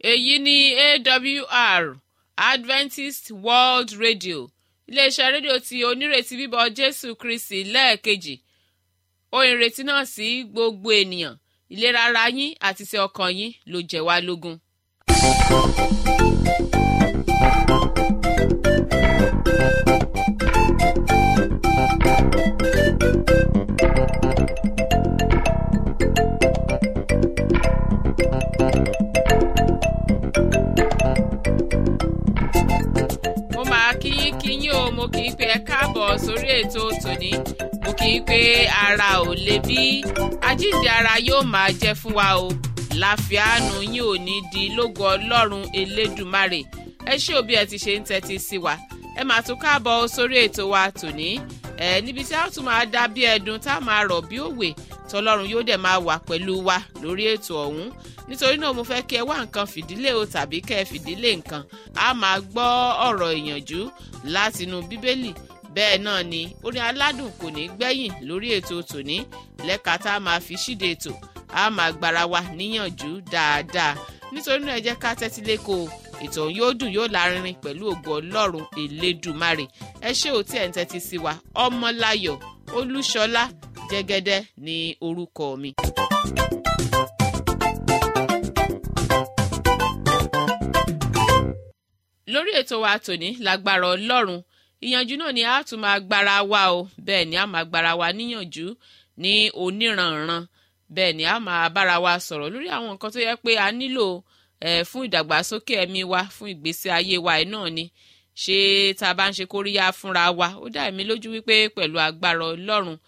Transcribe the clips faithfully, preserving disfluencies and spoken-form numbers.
èyí ni A W R Adventist World Radio iléeṣẹ́ rédíò tí onírètí bíbọ̀ Jésù Kristi lẹ́ẹ̀kejì ohun ìrètí náà sí gbogbo ènìyàn ìlera ara yín àti ti ọkàn yín ló jẹ́ wá lógún. mo máa kíyín kíyín o mo kì í pé ẹ káàbọ̀ sórí ètò tòní mo kì í pé ara ò le bí àjíǹde ara yóò máa jẹ́ fún wa o láfíàánú yín ò ní di lógo Ọlọ́run Elédùmarè ẹ ṣé o bí ẹ ti ṣe ń tẹ́tí sí wa ẹ máa tún káàbọ̀ sórí ètò wa tòní ẹ níbi tí a tún máa dá bí ẹdun tá a máa rọ̀ bí òwe tọlọ́run yóò dẹ̀ máa wà pẹ̀lú wa lórí ètò ọ̀hún nítorí náà mo fẹ́ kí ẹ wá nǹkan fìdílé o tàbí kẹ́ ẹ fìdílé nǹkan a máa gbọ́ ọ̀rọ̀ ìyànjú látinú bíbélì bẹ́ẹ̀ náà ni orin aládùn kò ní gbẹ̀yìn lórí ètò tòní lẹ́ka tá a máa fi ṣíde ètò a máa gbára wa níyànjú dáadáa nítorí náà ẹ jẹ́ ká tẹ́tí lẹ́kọ̀ọ́ ètò yóò dùn yóò lárinrin pẹ̀lú ògo Ọlọ́run Elédùmarè ẹ ṣé o tí ẹ̀ ń tẹ́tí sí wa Ọmọláyọ̀ Olúṣọlá Jẹ́gẹ́dẹ́ ní orúkọ mi. lórí ètò wa tòní lágbára Ọlọ́run ìyànjú náà ni a tún máa gbára wa o bẹ́ẹ̀ ni a máa gbára wa níyànjú ní oníranran bẹ́ẹ̀ ni a máa bára wa sọ̀rọ̀ lórí àwọn nǹkan tó yẹ pé a nílò eh, fún ìdàgbàsókè ẹ̀mí wa fún ìgbésí ayé wa ẹ̀ náà ni ṣé tá a bá ń ṣe kóríyá fúnra wa ó dá èmi lójú wípé pẹ̀lú agbára Ọlọ́run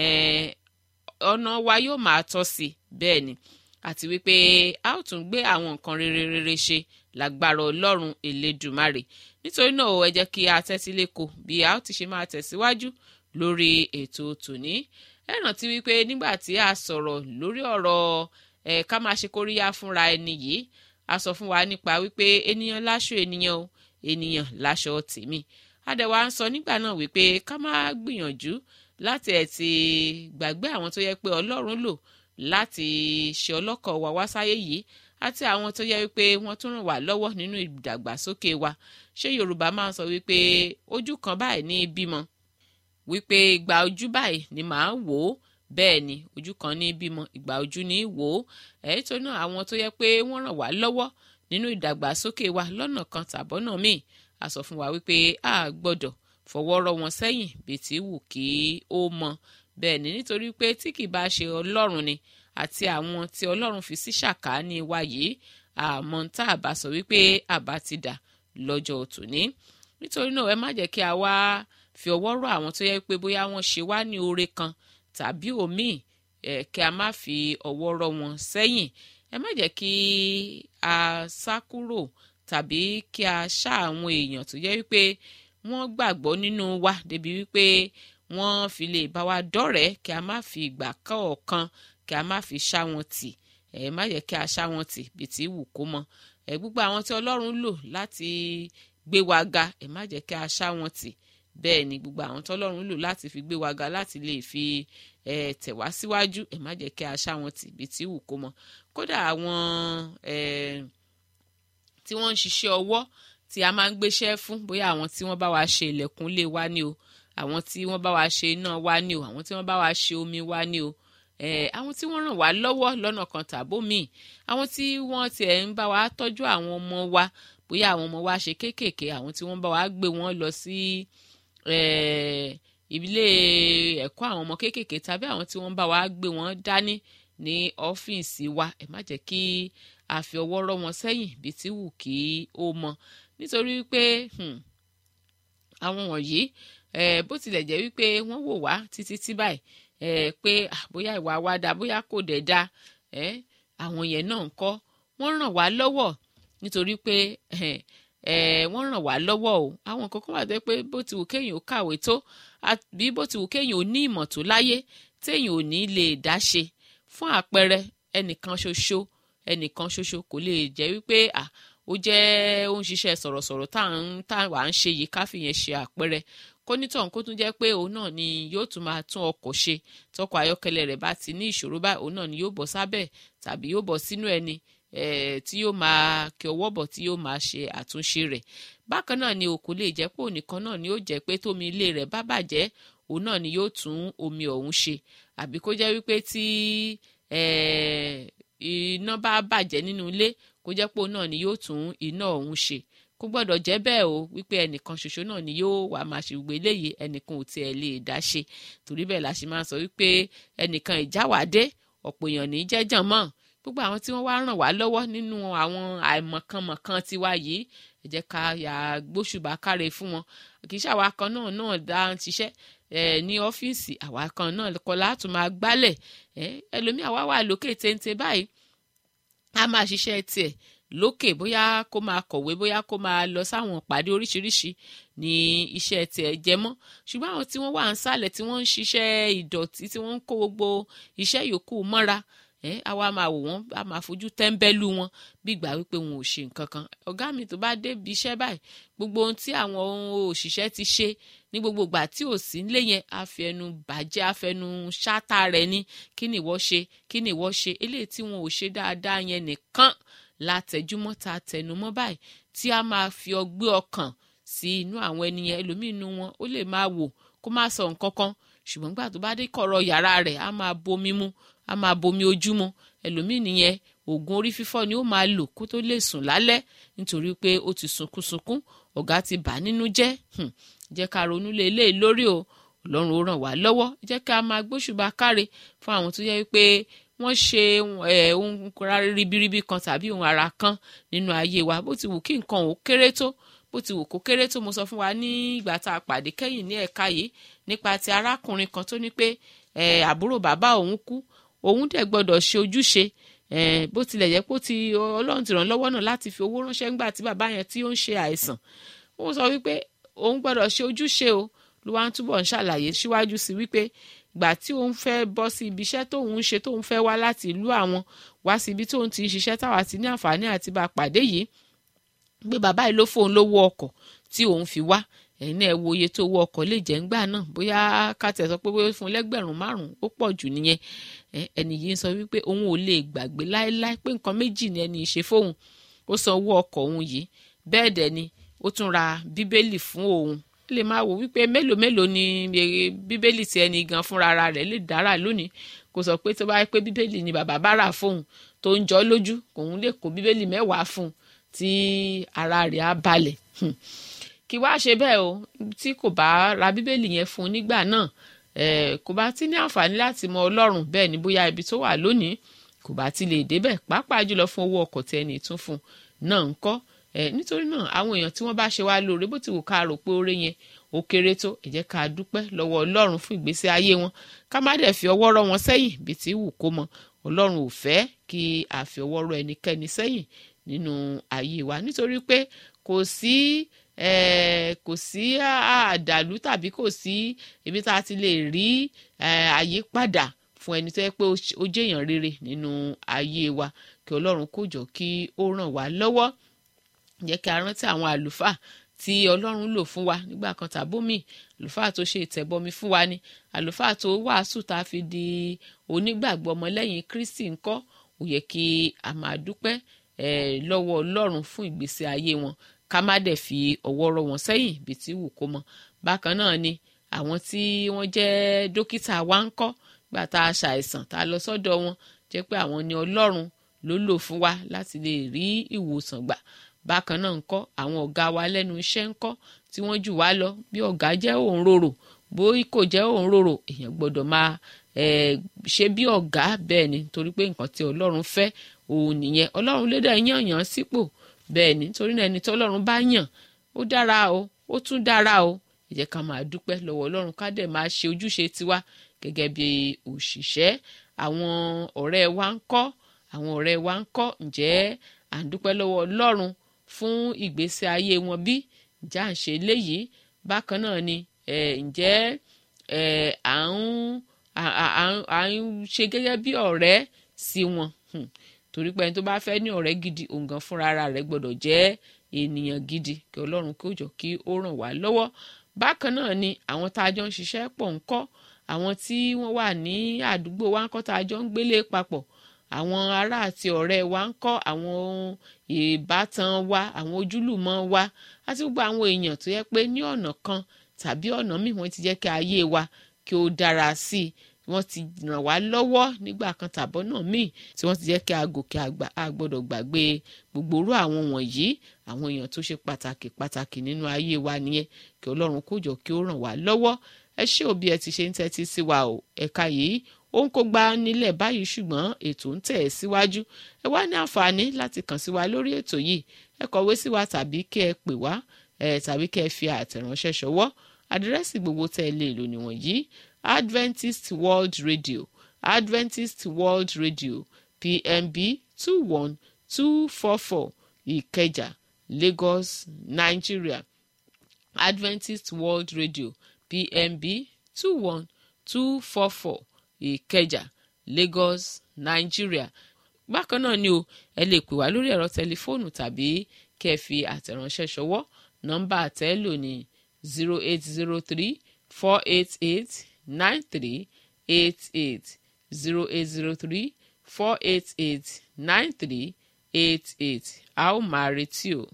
ọ̀nà wa yóò máa tọ́ sí bẹ́ẹ̀ ni àti wípé a ó tún gbé àwọn nǹkan rere rere ṣe lágbára Ọlọ́run Elédùmarè nítorí náà ẹ jẹ́ kí a tẹ́tí lẹ́kọ̀ọ́ bí a ó ti ṣe máa tẹ̀síwájú lórí ètò tòní ẹ rántí wípé nígbà tí a sọ̀rọ̀ lórí ọ̀rọ̀ ẹ̀ ká máa ṣe kóríyá fúnra ẹni yìí a sọ fún wa nípa wípé ènìyàn láṣọ ènìyàn o ènìyàn láṣọ tèmi adẹ̀wà ń sọ nígbà náà wípé ká máa gbìyànjú láti ẹ̀ ti gbàgbé àwọn tó yẹ pé Ọlọ́run lò láti ṣe ọlọ́kọ̀ wa wá sáyé yìí àti àwọn tó yẹ wípé wọ́n tún ràn wá lọ́wọ́ nínú ìdàgbàsókè wa ṣé Yorùbá máa ń sọ wípé ojú kan báyìí ní bímọ wípé ìgbà ojú báyìí ni màá wò ó bẹ́ẹ̀ ni ojú kan ní bímọ ìgbà ojú ní wò ó ẹ̀yìn tó náà àwọn tó yẹ pé wọ́n ràn wá lọ́wọ́ nínú ìdàgbàsókè wa lọ́nà kan tàbọ́nà míì a sọ fún wa wípé a gbọ́dọ̀ fọwọ́ rọ́ wọn sẹ́yìn bí ti wù kí ó mọ bẹ́ẹ̀ ni nítorí pé tí kì bá ṣe Ọlọ́run ni àti àwọn tí Ọlọ́run fi sí ṣàkání wa yìí àmọ́ tá a bá sọ wípé àbá ti dà lọ́jọ́ tòní nítorí náà ẹ má jẹ́ kí a wá fi ọwọ́ rọ́ àwọn tó yẹ pé bóyá wọ́n ṣe wá ní oore kan tàbí òmíì ẹ̀ kí a má fi ọwọ́ rọ́ wọn sẹ́yìn ẹ má jẹ́ kí a sá kúrò tàbí kí a ṣá àwọn èèyàn tó yẹ wípé wọ́n gbàgbọ́ nínú wa débi wípé wọ́n fi lè bá wa dọ́rẹ̀ẹ́ kí a má fi ìgbà kọ̀ọ̀kan kí a má fi ṣá wọn tì ẹ má jẹ́ kí a ṣá wọn tì bí ti wù kó mọ ẹ gbogbo àwọn tí Ọlọ́run lò láti gbé wa ga ẹ má jẹ́ kí a ṣá wọn tì bẹ́ẹ̀ ni gbogbo àwọn tí Ọlọ́run lò láti fi gbé wa ga láti lè fi ẹ tẹ̀ wá síwájú ẹ má jẹ́ kí a ṣá wọn tì bí ti wù kó mọ kódà àwọn ẹ tí wọ́n ń ṣiṣẹ́ ọwọ́ tí a máa ń gbéṣẹ́ fún bóyá àwọn tí wọ́n bá wa ṣe ilẹ̀kùn lé wa ni o àwọn tí wọ́n bá wa ṣe iná wa ni o àwọn tí wọ́n bá wa ṣe omi wa ni o Eh, àwọn tí wọ́n ràn wá lọ́wọ́ lọ́nà kan tàbó míì àwọn tí wọ́n tiẹ̀ ń bá wa tọ́jú àwọn ọmọ wa bóyá àwọn ọmọ wa ṣe kéékèèké àwọn tí wọ́n bá wa gbé wọn lọ sí ilé ẹ̀kọ́ àwọn ọmọ kéékèèké tàbí àwọn tí wọ́n bá wa gbé wọn dání ní ọ́fíìsì wa ẹ má jẹ́ kí a fi ọwọ́ rọ́ wọn sẹ́yìn bí tí wù kí ó mọ nítorí wípé àwọn wọ̀nyí bó tilẹ̀ jẹ́ wípé wọ́n wò wá títí tí báyìí ẹ pé bóyá ìwà wa dá bóyá kò dẹ̀ dá ẹ àwọn yẹn náà ń kọ́ wọ́n ràn wá lọ́wọ́ nítorí pé ẹ wọ́n ràn wá lọ́wọ́ o àwọn nǹkan kan wà tó pé bó ti wù kéèyàn ó kàwé tó àbí bó ti wù kéèyàn ó ní ìmọ̀ tó láyé téèyàn ò ní lè dá ṣe fún àpẹẹrẹ ẹnìkan ṣoṣo ẹnìkan ṣoṣo kò lè jẹ́ wípé ó jẹ́ ó ń ṣiṣẹ́ sọ̀rọ̀sọ̀rọ̀ tá à ń ṣe yìí ká fi yẹn ṣe àpẹẹrẹ kónítọ̀hún kó tún jẹ́ pé òun náà ni yóò tún máa tún ọkọ̀ ṣe tọkọ̀ ayọ́kẹ́lẹ́ rẹ̀ bá ti ní ìṣòro báyìí òun náà ni yóò bọ́ sábẹ́ tàbí yóò bọ́ sínú ẹni tí yóò máa kí ọwọ́ bọ̀ tí yóò máa ṣe àtúnṣe rẹ̀. Bákan náà ni o kò lè jẹ́ pé ònìkan náà ni ó jẹ́ pé tómi ilé rẹ̀ bá bàjẹ́ òun náà ni yóò tún omi ọ̀hún ṣe, àbí kó jẹ́ wípé tí iná bá bàjẹ́ nínú ilé kó jẹ́ pé òun náà ni yóò tún iná ọ̀hún ṣe. Kò gbọ́dọ̀ jẹ́ bẹ́ẹ̀ o wípé ẹnìkan ṣoṣo náà ni yóò wá máa ṣe gbogbo eléyìí, ẹnìkan ò tiẹ̀ lè dá ṣe. Torí bẹ́ẹ̀ la ṣe máa ń sọ wípé ẹnìkan ìjáwádé ọ̀pọ̀ èèyàn ní jẹ́jàn mọ́. Gbogbo àwọn tí wọ́n wá ràn wá lọ́wọ́ nínú àwọn àìmọ̀kànmọ̀kàn tiwa yìí, ẹ jẹ́ ká yà gbóṣùbà káre fún wọn. Kì í ṣàwa kan náà náà dá ń ṣiṣẹ́ ní ọ́fíìsì, àwa kan náà kọ́ látún máa gbálẹ̀. Ẹlòmíì àwa wà lókè téńté báyìí, a máa ṣiṣẹ́ tiẹ̀ lókè, bóyá kó máa kọ̀wé, bóyá kó máa lọ sáwọn ìpàdé oríṣiríṣi ní iṣẹ́ tiẹ̀ jẹ mọ́. Ṣùgbọ́n àwọn tí wọ́n wà ń sálẹ̀ tí wọ́n ń ṣiṣẹ́ ìdọ̀tí, tí wọ́n ń kó gbogbo iṣẹ́ yòókù mọ́ra, ẹ àwa máa wò wọ́n, a máa fojú tẹ́ńbẹ́lú wọn bí ìgbà wípé wọn ò ṣe nǹkan kan. Ọ̀gá mi tó bá dé ibi iṣẹ́ báyìí, gbogbo ohun tí àwọn òṣìṣẹ́ ti ṣe ní gbogbo ìgbà tí ò sí nílé yẹn, a fi ẹnu bàjẹ́, a fẹnu ṣáátá rẹ̀ ní kí ni ìwọ ṣe, kí ni ìwọ ṣe. Eléyìí tí wọn ò ṣe dáadáa yẹn nìkan látẹjúmọ́ ta tẹnumọ́ báyìí, tí a máa fi ọgbẹ́ ọkàn sí inú àwọn ènìyàn. Ẹlòmíì inú wọn ó lè máa wò kó má sọ nǹkan kan, ṣùgbọ́n gbà tó bá dé kọ̀rọ̀ yàrá rẹ̀ á máa bomi mu, á máa bomi ojú mu. Ẹlòmíì nìyẹn oògùn orí fífọ́ ni ó máa lò kó tó lè sùn lálẹ́ nítorí pé ó ti sunkúnsunkún, ọ̀gá ti bà nínú jẹ́. Jẹ́ ká ronú lé eléyìí lórí o, Ọlọ́run ó ràn wá lọ́wọ́. Jẹ́ ká máa gbóṣùbà káre fún àwọn tó yẹ wípé wọ́n ṣe ohun ribiribi kan tàbí ohun àrà kan nínú ayé wa. Bó ti wù kí nǹkan ò kéré tó, bó ti wù kó kéré tó. Mo sọ fún wa ní ìgbà tá a pàdé kẹ́yìn ní ẹ̀ka yìí nípa ti arákùnrin kan tó ní pé àbúrò bàbá òun kú, òun dẹ̀ gbọ́dọ̀ ṣe ojúṣe. Bó tilẹ̀ jẹ́ pé ó ti Ọlọ́run ti ràn lọ́wọ́ náà láti fi owó ránṣẹ́ ńgbà tí bàbá yẹn tí ó ń ṣe àìsàn. Ó sọ wípé òun gbọ́dọ̀ ṣe ojúṣe o. Ló wá ń túbọ̀ ń ṣàlàyé síwájú sí wípé ìgbà tí òun fẹ́ bọ́ sí ibi iṣẹ́ tóun ń ṣe, tóun fẹ́ wá láti ìlú àwọn wá sí ibi tóun ti ń ṣiṣẹ́ táwa ti ní àǹfààní àti bá pàdé yìí, pé bàbá yìí ló fóun lówó ọkọ̀ tí òun fi wá. Ẹ̀yin náà ẹ wo iye tó owó ọkọ̀ lè jẹ́ ńgbà náà, bóyá ká tẹ̀ sọ pé bóyá fún lẹ́gbẹ̀rún márùn-ún ó pọ̀ jù nìyẹn. Ẹni yìí ń sọ wípé òun ò lè gbàgbé láéláé pé nǹkan méjì ni ẹni ṣe fóun. Ó san owó ọkọ̀ òun yìí, bẹ́ẹ̀ dẹ̀ ni ó tún ra bíbélì fún òun. Lè máa wò wípé mélòó mélòó ni bíbélì tí ẹni gan fúnra rẹ̀ lè dára lónìí. Kò sọ pé tó bá yẹ pé bíbélì ni bàbá bá rà fóun tó ń jọ lójú, òun lè kó bíbélì mẹ́wàá fún tí ara rẹ̀ á balẹ̀. Kí wá ṣe bẹ́ẹ̀ o, tí kò bá ra bíbélì yẹn fún nígbà náà, kò bá ti ní àǹfààní láti mọ Ọlọ́run. Bẹ́ẹ̀ ni bóyá ibi tó wà lónìí kò bá ti lè débẹ̀, pàápàá jùlọ fún owó ọkọ̀ tí ẹni tún fún náà ń kọ́. Nítorí náà àwọn èèyàn tí wọ́n bá ṣe wá lóore, bó ti wù ká rò pé oore yẹn ó kéré tó, ẹ jẹ́ ká dúpẹ́ lọ́wọ́ Ọlọ́run fún ìgbésí ayé wọn. Ká má dẹ̀ fi ọwọ́ rọ́ wọn sẹ́yìn bí ti wù kó mọ. Ọlọ́run ò fẹ́ kí a fi ọwọ́ rọ́ ẹnikẹ́ni sẹ́yìn nínú ayé wa, nítorí pé kò sí kò sí àdàlú tàbí kò sí ibi tá a ti lè rí àyípadà fún ẹni tó yẹ pé ó jẹ́ èèyàn rere nínú ayé wa. Kí Ọlọ́run kó jọ kí ó ràn wá lọ́wọ́. Jẹ́ kí a rántí àwọn àlùfáà tí Ọlọ́run lò fún wa nígbà kan tàbómì. Àlùfáà tó ṣe ìtẹ̀bọmi fún wa ni, àlùfáà tó wàásù tá a fi di onígbàgbọ́ ọmọlẹ́yìn Kristi ńkọ́. Ó yẹ kí a máa dúpẹ́ lọ́wọ́ Ọlọ́run fún ìgbésí ayé wọn, ká má dẹ̀ fi ọwọ́ rọ́ wọn sẹ́yìn bí ti wù kó mọ. Bákan náà ni àwọn tí wọ́n jẹ́ dókítà wa ńkọ́, gbà tá a ṣàìsàn tá a lọ sọ́dọ̀ wọn, jẹ́ pé àwọn ni Ọlọ́run ló lò fún wa láti lè rí ìwòsàn gbà. Bákan náà ńkọ́ àwọn ọ̀gá wa lẹ́nu iṣẹ́ ńkọ́ tí wọ́n jù wá lọ, bí ọ̀gá jẹ́ òǹrorò bó kò jẹ́ òǹrorò, èèyàn gbọ́dọ̀ máa ṣe bí ọ̀gá. Bẹ́ẹ̀ ni, torí pé nǹkan tí Ọlọ́run fẹ́ òun nìyẹn. Ọlọ́run lè dá yàn yàn sípò. Bẹ́ẹ̀ ni, torí náà ẹni tí Ọlọ́run bá yàn ó dára o, ó tún dára o. Ẹ jẹ́ ká máa dúpẹ́ lọ́wọ́ Ọlọ́run, ká dẹ̀ máa ṣe ojúṣe tiwa gẹ́gẹ́ bí òṣìṣẹ́. Àwọn ọ̀rẹ́ wa ńkọ́, àwọn ọ̀rẹ́ wa ńkọ́, ǹjẹ́ à ń dúpẹ́ lọ́wọ́ Ọlọ́run fún ìgbésí ayé wọn bí? Ǹjẹ́ à ń ṣe léyìí? Bákan náà ni ǹjẹ́ à ń à ń ṣe gẹ́gẹ́ bí ọ̀rẹ́ sí wọn? Torí pé ẹni tó bá fẹ́ ní ọ̀rẹ́ gidi, òun gan fúnra ara rẹ̀ gbọ́dọ̀ jẹ́ ènìyàn gidi. Kí Ọlọ́run kó jọ kí ó ràn wá lọ́wọ́. Bákan náà ni àwọn tá a jọ ń ṣiṣẹ́ pọ̀ ńkọ́, àwọn tí wọ́n wà ní àdúgbò wa ńkọ́ tá a jọ ń gbélé papọ̀, àwọn ará àti ọ̀rẹ́ wa ń kọ́, àwọn ìbátan wa, àwọn ojúlùmọ̀ wa àti gbogbo àwọn èèyàn tó yẹ pé ní ọ̀nà kan tàbí ọ̀nà míì wọ́n ti jẹ́ kí ayé wa kí ó dára sí i, wọ́n ti ràn wá lọ́wọ́ nígbà kan tàbọ̀ náà míì tí wọ́n ti jẹ́ kí a gòkè àgbà a gbọ́dọ̀ gbàgbé gbogbo orú àwọn wọ̀nyí, àwọn èèyàn tó ṣe pàtàkì pàtàkì nínú ayé wa nìyẹn. Kí Ọlọ́run kó jọ kí ó ràn wá lọ́wọ́. Ẹ ṣé o bí ẹ ti ṣe ń tẹ́tí sí wa o. Ẹ̀ka yìí ó ń kó gbá nílẹ̀ báyìí ṣùgbọ́n ètò ń tẹ̀ ẹ́ síwájú. Ẹ wá ní àǹfààní láti kàn sí wa lórí ètò yìí. Ẹ kọ̀wé sí wa tàbí kí ẹ pè wá ẹ tàbí kí ẹ fi àtẹ̀ránṣẹ́ ṣọwọ́. Àdírẹ́sì gbogbo tẹ́ ẹ lè lò níwọ̀nyí: Adventist World Radio, Adventist World Radio, P M B two one two four four, Ìkẹjà, Lagos, Nigeria. Adventist World Radio, P M B two one two four four, Ìkẹjà, Lagos, Nigeria. Bákan náà ni o, ẹ lè pè wá lórí ẹ̀rọ tẹlifóònù tàbí kẹ́ ẹ fi àtẹ̀ránṣẹ́ ṣọwọ́. Nọ́mbà àtẹ́lò ní zero eight zero three four eight eight nine three eight eight, zero eight zero three four eight eight nine three eight eight. A ó máa retí o.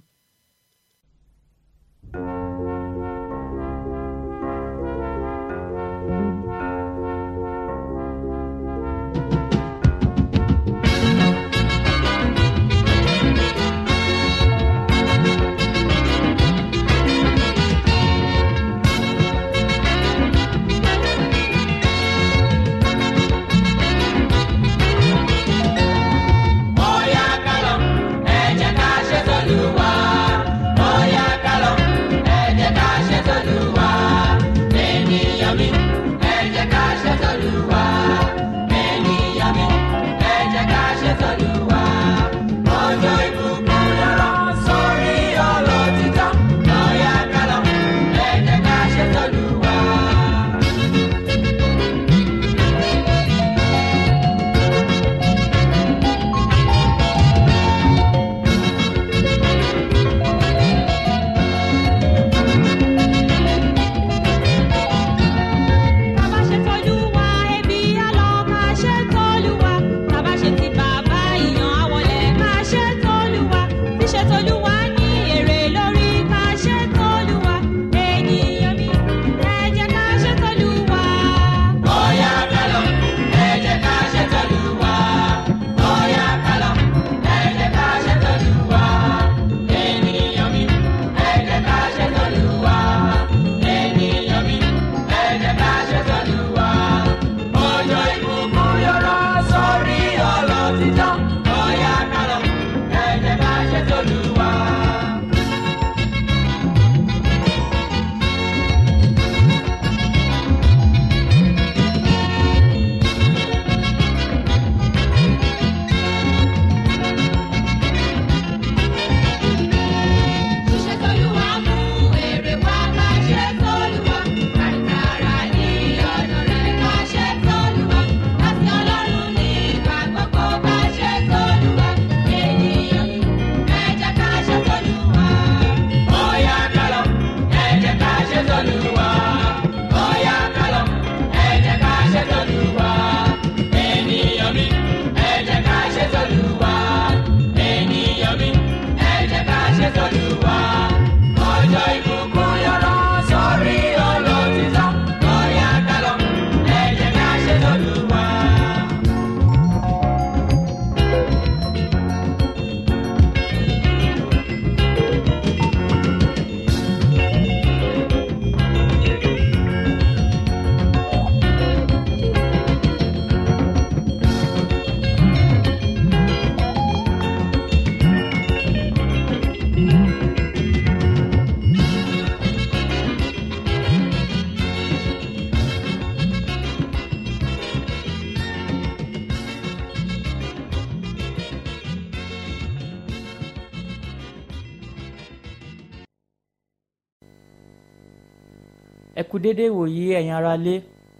ẹ kú dédé ìwòyí ẹ̀yin ará lé.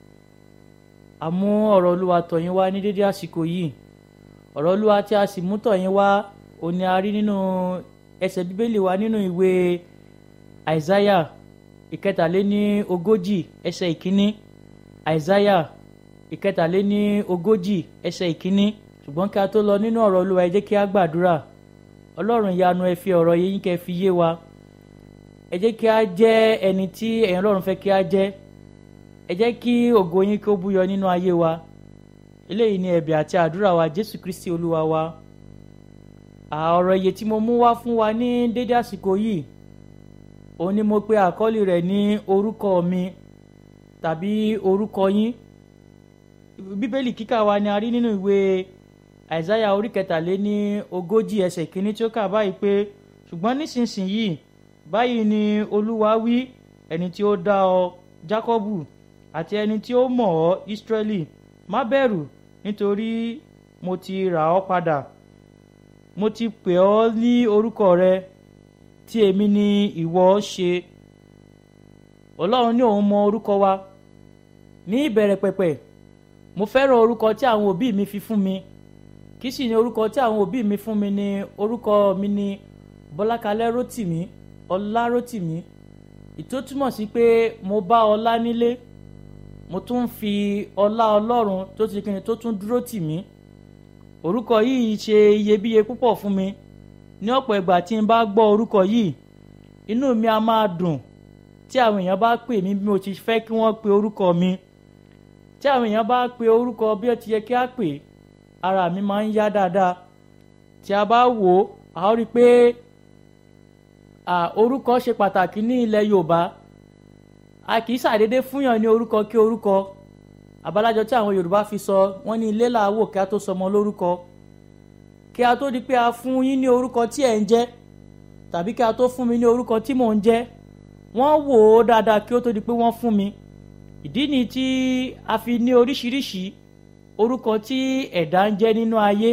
A mú ọ̀rọ̀ Olúwa tọ̀ yín wá ní dédé àsìkò yìí. Ọ̀rọ̀ Olúwa tí a sì mú tọ̀ yín wá òní a rí nínú ẹsẹ̀ bíbélì wa nínú ìwé Àìsáyà ìkẹtàléní ogójì ẹsẹ̀ ìkíní. Àìsáyà ìkẹtàléní ogójì ẹsẹ̀ ìkíní ṣùgbọ́n kí a tó lọ nínú ọ̀rọ̀ Olúwa ẹ jẹ́ kí a gbàdúrà. Ọlọ́run ìyanu ẹ fi ọ̀rọ̀ yín kẹ́ fi yé wa. Ẹ jẹ́ kí a jẹ́ ẹni tí ẹ̀yin Ọlọ́run fẹ́ kí a jẹ́. Ẹ jẹ́ kí ògo yín kí ó búyọ nínú ayé wa. Eléyìí ni ẹ̀bẹ̀ àti àdúrà wa Jésù Kristi Olúwa wa. Ọ̀rọ̀ ìyè tí mo mú wá fún wa ní dédé àsìkò yìí, òun ni mo pe àkọ́lé rẹ̀ ní orúkọ mi tàbí orúkọ yín. Bíbélì kíkà wa ni a rí nínú ìwé Àìsáyà orí kẹtàléní ogójì ẹsẹ̀ kìíní tí ó kà báyìí pé ṣùgbọ́n nísinsìnyí báyìí ni Olúwa wí, ẹni tí ó dá ọ Jákọ́bù àti ẹni tí ó mọ̀ ọ́ Ísírẹ́lì, má bẹ̀rù, nítorí mo ti rà ọ́ padà. Mo ti pè ọ́ ní orúkọ rẹ tí èmi ni ìwọ ṣe. Ọlọ́run ní òun mọ orúkọ wa. Ní ìbẹ̀rẹ̀ pẹ̀pẹ̀, mo fẹ́ràn orúkọ tí àwọn òbí mi fi fún mi. Kí sì ni orúkọ tí àwọn òbí mi fún mi? Ní orúkọ mi ni Bọ́lákalẹ́ Rótìmí, Ọlá Rótìmí. Ìtó túmọ̀ sí pé mo bá ọlá nílé, mo tún ń fi ọlá Ọlọ́run tó ti kíni tó tún dúró tì mí. Orúkọ yìí ṣe iyebíye púpọ̀ fún mi. Ní ọ̀pọ̀ ìgbà tí n bá gbọ́ orúkọ yìí, inú mi a máa dùn. Tí àwọn èèyàn bá pè mí bí mo ti fẹ́ kí wọ́n pe orúkọ mi, tí àwọn èèyàn bá pe orúkọ bí ó ti yẹ kí á pè, ara mi máa ń yá dáadáa. Tí a bá wò ó, a ó rí i pé orúkọ ṣe pàtàkì ní ilẹ̀ Yorùbá. A kì í ṣàdédé fúnyàn ní orúkọ kí orúkọ. Àbálájọ tí àwọn Yorùbá fi sọ, wọ́n ní ilé làá wò kí a tó sọmọ lórúkọ. Kí a tó di pé a fún yín ní orúkọ tí ẹ̀ ń jẹ́, tàbí kí a tó fún mi ní orúkọ tí mò ń jẹ́, wọ́n wò ó dáadáa kí ó tó di pé wọ́n fún mi. Ìdí ni tí a fi ní oríṣiríṣi orúkọ tí ẹ̀dá ń jẹ́ nínú ayé.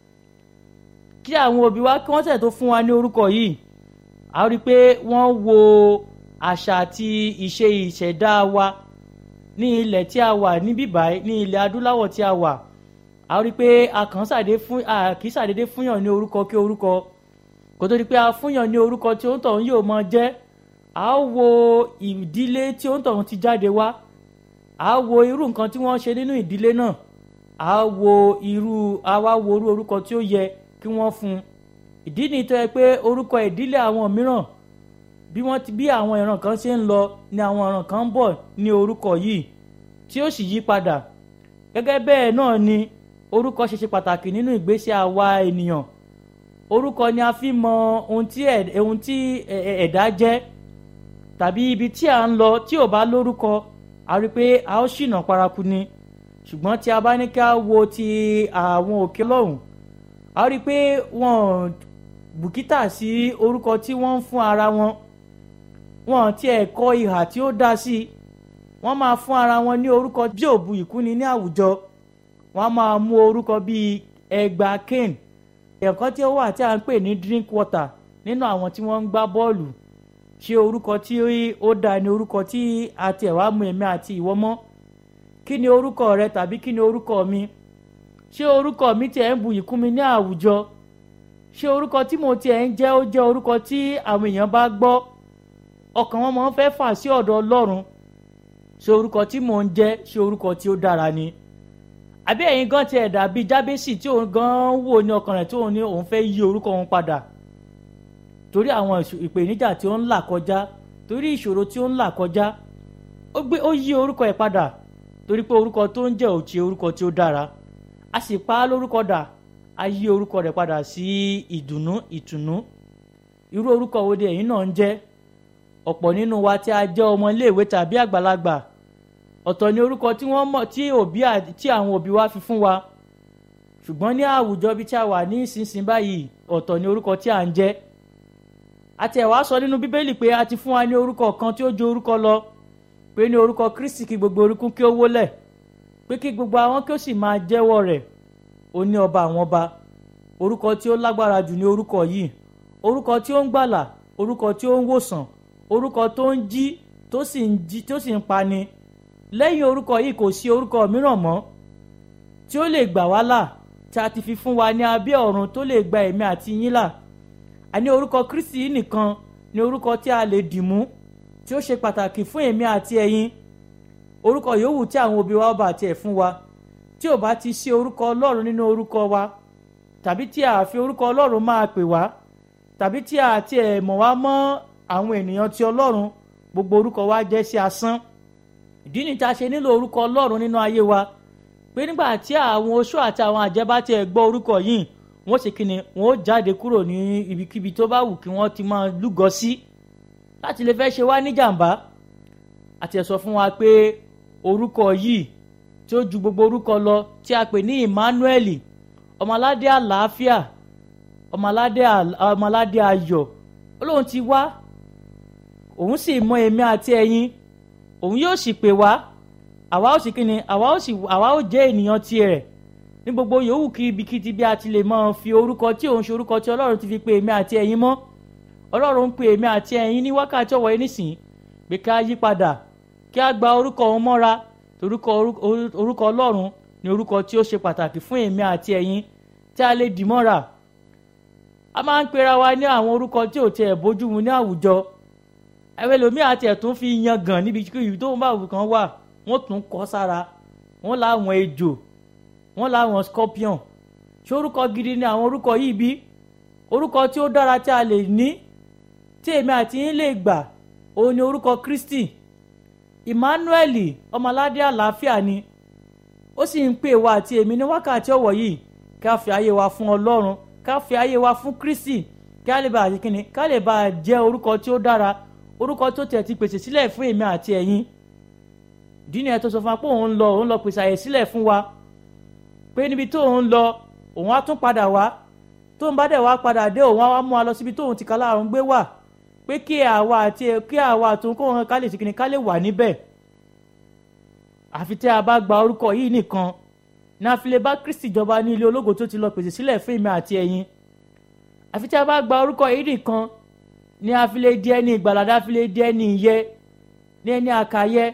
Kí àwọn òbí wa kí wọ́n tẹ̀ tó fún wa ní orúkọ yìí, a rí i pé wọ́n wo àṣà àti ìṣe ìṣẹ̀dá wa ní ilẹ̀ tí a wà níbí báyìí, ní ilẹ̀ adúláwọ̀ tí a wà. A rí i pé a kàn ṣàdé fún a kì í ṣàdédé fúnyàn ní orúkọ kí orúkọ. Kó tó di pé a fúnyàn ní orúkọ tí ó ń tọ̀hún yóò máa jẹ́, a ó wo ìdílé tí ó ń tọ̀hún ti jáde wá, a ó wo irú nǹkan tí wọ́n ṣe nínú ìdílé náà, a ó wo irú a wá wo irú orúkọ tí ó yẹ kí wọ́n fún. Ìdí ni tó yẹ pé orúkọ ìdílé àwọn mìíràn, bí wọ́n ti bí àwọn ìran kan ṣe ń lọ ni àwọn ìran kan ń bọ̀ ní orúkọ yìí tí ó sì yí padà. Gẹ́gẹ́ bẹ́ẹ̀ náà ni orúkọ ṣe ṣe pàtàkì nínú ìgbésí àwa ènìyàn. Orúkọ ni a fi mọ ohun tí ohun tí ẹ̀dá jẹ́, tàbí ibi tí a ń lọ. Tí ò bá lórúkọ, a rí pé a ó ṣìnà paraku ni. Ṣùgbọ́n tí a bá ní kí a wo ti àwọn òkè lọ́hùn, a rí pé wọ́n bùkítà sí orúkọ tí wọ́n ń fún ara wọn. Wọ́n ti ẹ̀ kọ ìhà tí ó dá sí. Wọ́n máa fún ara wọn ní orúkọ bí òbu ìkúni ní àwùjọ. Wọ́n máa mú orúkọ bíi ẹgba cane, ẹ̀kọ́ tí ó wà tí a ń pè ní drink water nínú àwọn tí wọ́n ń gbá bọ́ọ̀lù. Ṣé orúkọ tí ó dáa ni orúkọ tí a ti ẹ̀ wá mú èmi àti ìwọ mọ́? Kí ni orúkọ rẹ tàbí kí ni orúkọ mi? Ṣé orúkọ mi ti ẹ̀ ń bu ìkún mi ní àwùjọ? Ṣé orúkọ tí mo ti ẹ̀ ń jẹ́ ó jẹ́ orúkọ tí àwọn èèyàn bá gbọ́ ọkàn wọn máa ń fẹ́ fà sí ọ̀dọ̀ Ọlọ́run? Ṣé orúkọ tí mò ń jẹ́ ṣé orúkọ tí ó dára ni? Àbí ẹ̀yin gan ti ẹ̀ dàbí Jábésì tí òun gan wò ní ọkàn rẹ̀ tí òun ní òun fẹ́ yí orúkọ òun padà torí àwọn ìpèníjà tí ó ń là kọjá, torí ìṣòro tí ó ń là kọjá. Ó gbé ó yí orúkọ ẹ̀ padà torí pé orúkọ tó ń jẹ́ ò ṣe orúkọ tí ó dára. A sì pa á lórúkọ dà, a yí orúkọ rẹ̀ padà sí ìdùnnú, ìtùnú. Irú orúkọ wo ni ẹ̀yin náà ń jẹ́? Ọ̀pọ̀ nínú wa tí a jẹ́ ọmọ iléèwé tàbí àgbàlagbà, ọ̀tọ̀ ni orúkọ tí wọ́n mọ̀ tí òbí tí àwọn òbí wa fi fún wa. Ṣùgbọ́n ní àwùjọ bí tí a wà ní ìsinsìnyí báyìí, ọ̀tọ̀ ni orúkọ tí à ń jẹ́. Àti ẹ̀ wá sọ nínú Bíbélì pé a ti fún wa ní orúkọ kan tí ó ju orúkọ lọ, pé ní orúkọ Kristi kí gbogbo orúkún kí ó wólẹ̀, pé kí gbogbo àwọn kí ó sì máa jẹ́wọ́ rẹ̀. Ó ní ọba àwọn ọba. Orúkọ tí ó lágbára jù ní orúkọ yìí. Orúkọ tí ó ń gbàlà, orúkọ tí ó ń wòsàn, orúkọ tó ń jí tó sì ń jí tó sì ń pani. Lẹ́yìn orúkọ yìí kò sí orúkọ mìíràn mọ́ tí ó lè gbà wá là, tí a ti fi fún wa ní abẹ́ ọ̀run tó lè gba ẹ̀mí àti yín là. Àní orúkọ Kristi nìkan ni orúkọ tí a lè dìmú, tí ó ṣe pàtàkì fún èmi àti ẹ̀yin. Orúkọ yòówù tí àwọn òbí wa bá tiẹ̀ fún wa, tí ò bá ti sí orúkọ ọlọ́run nínú orúkọ wa tàbí tí a fi orúkọ ọlọ́run máa pè wá tàbí tí a ti ẹ̀ mọ̀ wá mọ́ àwọn ènìyàn ti ọlọ́run, gbogbo orúkọ wa jẹ́ sí asán. ìdí ni tá a ṣe nílò orúkọ ọlọ́run nínú ayé wa, pé nígbà tí àwọn oṣó àti àwọn àjẹ́ bá tiẹ̀ gbọ́ orúkọ yìí, wọ́n ṣe kí ni, wọ́n ó jáde kúrò ní ibikíbi tó bá wù kí wọ́n ti máa lúgọ sí láti lè fẹ́ ṣe wá níjàmbá. àti ẹ̀ sọ fún wa pé orúkọ yìí tí ó ju gbogbo orúkọ lọ, tí a pè ní Emmanuel, ọmọládé àlàáfíà, ọmọládé ọmọládé ayọ̀, Ọlọ́run ti wá, òun sì mọ èmi àti ẹ̀yin, òun yóò sì pè wá, àwa ó sì kíni, àwa ó sì àwa ó jẹ́ ènìyàn tirẹ̀ ní gbogbo yòówù kí ibikíbi bí a ti lè máa fi orúkọ tí òun ṣe orúkọ tí Ọlọ́run ti fi pe èmi àti ẹ̀yin mọ́. Ọlọ́run ń pe èmi àti ẹ̀yin ní wákàtí ọ̀wọ̀ yìí nísìnyí pé ká yí padà, kí a gba orúkọ òun mọ́ra, torúkọ orúkọ Ọlọ́run ni orúkọ tí ó ṣe pàtàkì fún èmi àti ẹ̀yin tí a lè dì mọ́ra. a máa ń pera wa ní àwọn orúkọ tí ò tiẹ̀ bójú mu ní àwùjọ. ẹ̀wẹ̀ lómi àti ẹ̀ tún fi yan gàn níbi kíbi tó ń bá òwú kan wà, wọ́n tún kọ́ sára, wọ́n láwọn ejò, wọ́n láwọn scorpion. ṣé orúkọ gidi ni àwọn orúkọ yìí bí? orúkọ tí ó dára tí a lè ní, tí èmi àti yín lè gbà, òun ni orúkọ Kristi. Emmanuel, ọmọládé àlàáfíà ni, ó sì ń pè wá àti èmi ní wákàtí ọ̀wọ̀ yìí ká fi ayé wa fún Ọlọ́run, ká fi ayé wa fún Kristi, ká lè bá àyíkíni, ká lè bá jẹ́ orúkọ tí ó dára, orúkọ tó tẹ̀ ti pèsè sílẹ̀ fún èmi àti ẹ̀yin. ìdí nìyẹn tó sọ fún wa pé òun ń lọ òun lọ pèsè àyè sílẹ̀ fún wa, pé níbi tó òun lọ òun á tún padà wá, tó ń bá dẹ̀ wá padà dé òun á wá mú wa lọ síbi tóun ti kálá àrùn gbé wà, pé kí àwa àti kí àwa àtòun kó wọn ká lè sìnkìnnì ká lè wà níbẹ̀. àfi tí a bá gba orúkọ yìí nìkan ní a fi lè bá Kristi jọba ní ilé ológo tó ti lọ pèsè sílẹ̀ fún èmi àti ẹ̀yin. àfi tí a bá gba orúkọ yìí nìkan ní a fi lè di ẹni ìgbàlà, a fi lè di ẹni ìyẹ, ní ẹni àkàyẹ,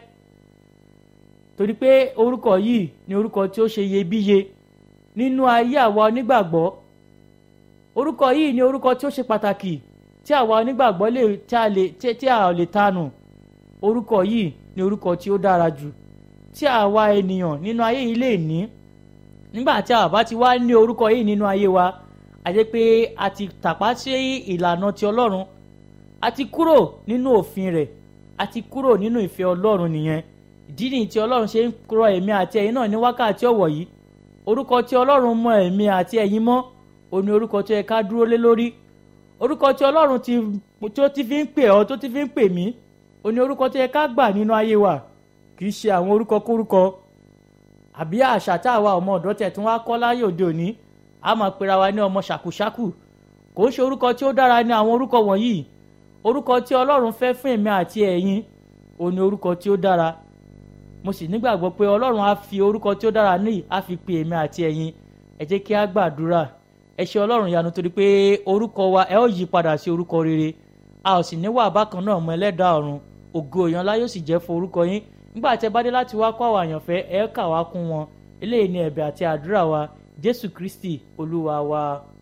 torí pé orúkọ yìí ni orúkọ tí ó ṣe iyebíye nínú ayé àwa onígbàgbọ́. orúkọ yìí ni orúkọ tí ó ṣe pàtàkì tí àwa onígbàgbọ́ lè tí a lè tí a lè tanù. orúkọ yìí ni orúkọ tí ó dára jù tí àwa ènìyàn nínú ayé yìí lè ní. nígbà tí a bá ti wá ní orúkọ yìí nínú ayé wa, a jẹ́ pé a ti tàpá sí ìlànà ti Ọlọ́run, a ti kúrò nínú òfin rẹ̀, a ti kúrò nínú ìfẹ́ Ọlọ́run nìyẹn. ìdí nìyí tí Ọlọ́run ṣe ń rọ èmi àti ẹ̀yin náà ní wákàtí ọ̀wọ̀ yìí. orúkọ tí Ọlọ́run mọ èmi àti ẹ̀yin mọ́, ó ní orúkọ tí ẹ ká dúró lé lórí. orúkọ tí Ọlọ́run ti tó ti fi ń pè ọ́, tó ti fi ń pè mí, ó ní orúkọ tí ẹ ká gbà nínú ayé wa, kì í ṣe àwọn orúkọ kórúkọ àbí àṣà tá àwa ọmọ ọ̀dọ́ tẹ̀ tún wá kọ́ láyé òde òní. a máa pera wa ní ọmọ ṣàkúṣàkù. kò ń ṣe orúkọ tí ó dára ní àwọn orúkọ wọ̀nyí. orúkọ tí Ọlọ́run fẹ́ fún èmi àti ẹ̀yin, ó ní orúkọ tí ó dára. mo sì nígbàgbọ́ pé Ọlọ́run á fi orúkọ tí ó dára ní á fi pe èmi àti ẹ̀yin. ẹ jẹ́ kí a gbàdúrà. ẹ ṣé Ọlọ́run ìyanu, torí pé orúkọ wa ẹ ó yí padà sí orúkọ rere, a ò sì ní wà bákan náà mọ́ Ẹlẹ́dàá ọ̀run. ògo ìyànlá yóò sì jẹ́ fún orúkọ yín. nígbà tí ẹ bá dé láti wá kó àwọn àyànfẹ́, ẹ kà wá kún wọn. eléyìí ni ẹ̀bẹ̀ àti àdúrà wa, Jésù Kristi Olúwa wa.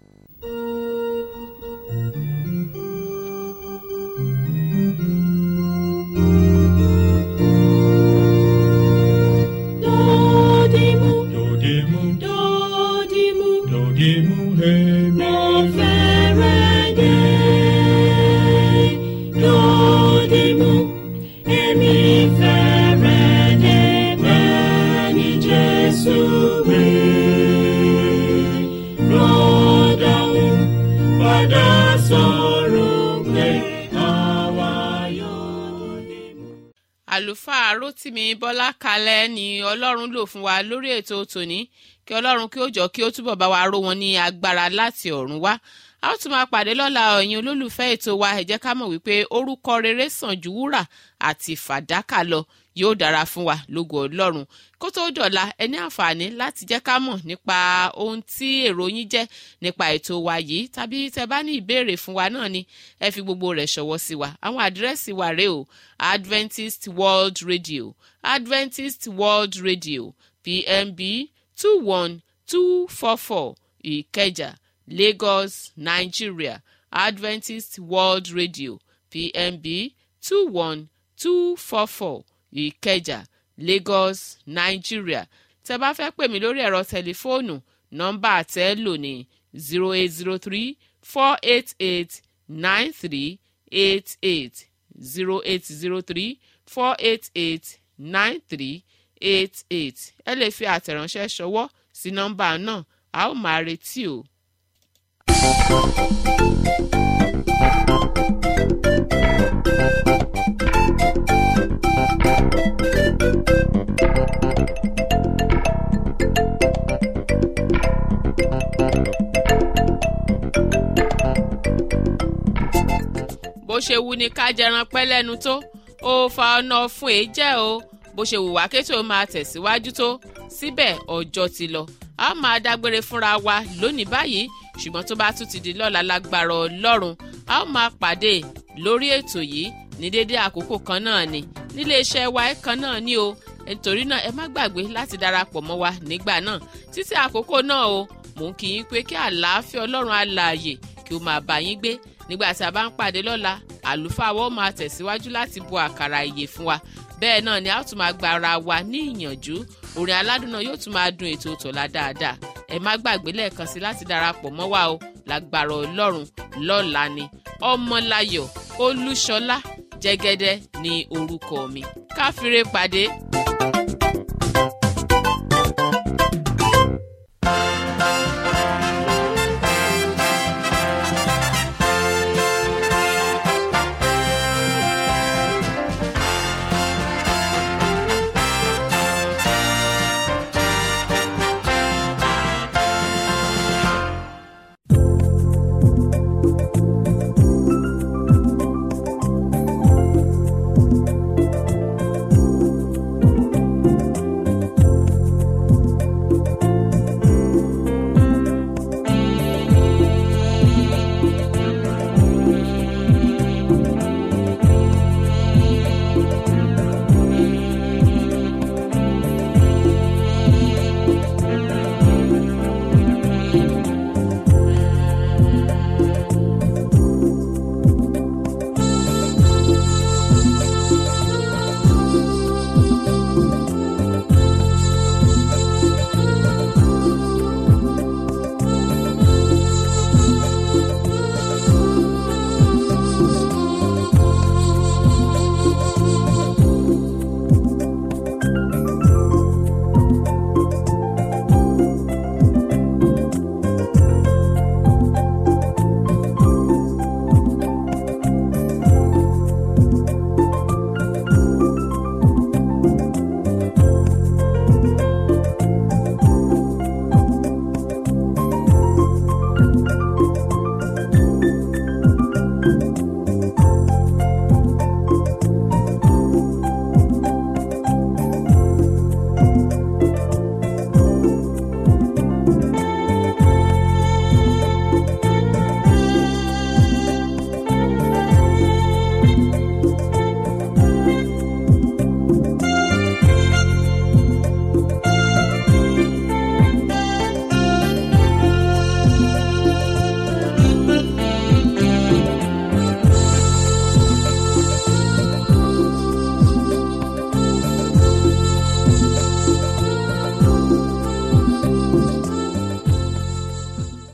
Dodimu, Dodimu, Dodimu, Dodimu, hey, mo fẹ́rẹ̀ dé. Dodimu, èmi fẹ́rẹ̀ dé, bẹ́ẹ̀ ni Jésù wí. Rọ́dàún padà sọ̀rọ̀ pé àwa yóò dìmú. àlùfáà Rótìmí Bọ́lá Kalẹ́ ni Ọlọ́run lò fún wa lórí ètò tòní. kí Ọlọ́run kí ó jọ kí ó túbọ̀ bá wa ró wọn ní agbára láti ọ̀run wá. a ó tún máa pàdé lọ́la ẹ̀yin olólùfẹ́ ètò wa. ẹ jẹ́ ká mọ̀ wípé orúkọ rere sàn ju wúrà àti fàdákà lọ. yóò dára fún wa lógo Ọlọ́run. kó tó dọ̀la, ẹ ní àǹfààní láti jẹ́ ká mọ̀ nípa ohun tí èrò yín jẹ́ nípa ètò wa yìí, tàbí tẹ́ bá ní ìbéèrè fún wa náà ni ẹ fi gbogbo rẹ̀ ṣọwọ́ sí wa. àwọn àdírẹ́sì wa rèé o: Adventist World Radio, Adventist World Radio, P M B two one two four four, Ìkẹjà, Lagos, Nigeria. Adventist World Radio, P M B two one two four four, Ìkẹjà, Lagos, Nigeria. tẹ́ bá fẹ́ pè mí lórí ẹ̀rọ tẹlifóònù nọ́mbà tẹ́ lò ní zero eight zero three four eight eight nine three eight eight zero eight zero three four eight eight nine three eight eight ẹ lè fi àtẹ̀ránṣẹ́ ṣọwọ́ sí nọ́mbà náà a ó máa retí o. bó ṣe wù ní ká jẹran pẹ́ lẹ́nu tó ó fa ọ̀nà fún èé jẹ́ o bó ṣe wù wá kétò máa tẹ̀síwájú tó síbẹ̀ ọjọ́ ti lọ a máa dágbére fúnra wa lónìí báyìí ṣùgbọ́n tó bá tún ti di lọ́la lágbára Ọlọ́run a ó máa pàdé lórí ètò yìí ní déédéé àkókò kan náà ni nílé iṣẹ́ wa kan náà ni o nítorí náà ẹ má gbàgbé láti darapọ̀ mọ́ wa nígbà náà títí àkókò náà o mò ń kí yín pé kí àlàáfíà Ọlọ́run alààyè kí ó máa bá yín gbé nígbà tí a bá ń pàdé lọ́la àlùfáà wa ó máa tẹ̀síwájú láti bu àkàrà ìyè fún wa bẹ́ẹ̀ náà ni a ó tún máa gba ara wa ní ìyànjú orin aládùn náà yóò tún máa dun ètò tọ̀la dáadáa ẹ má gbàgbé lẹ́ẹ̀kan sí láti darapọ̀ mọ́ wa o lágbára Ọlọ́run lọ́la ni Ọmọláyọ̀ Olúṣọlá Jẹ́gẹ́dẹ́ ní orúkọ mi káfíńrè pàdé.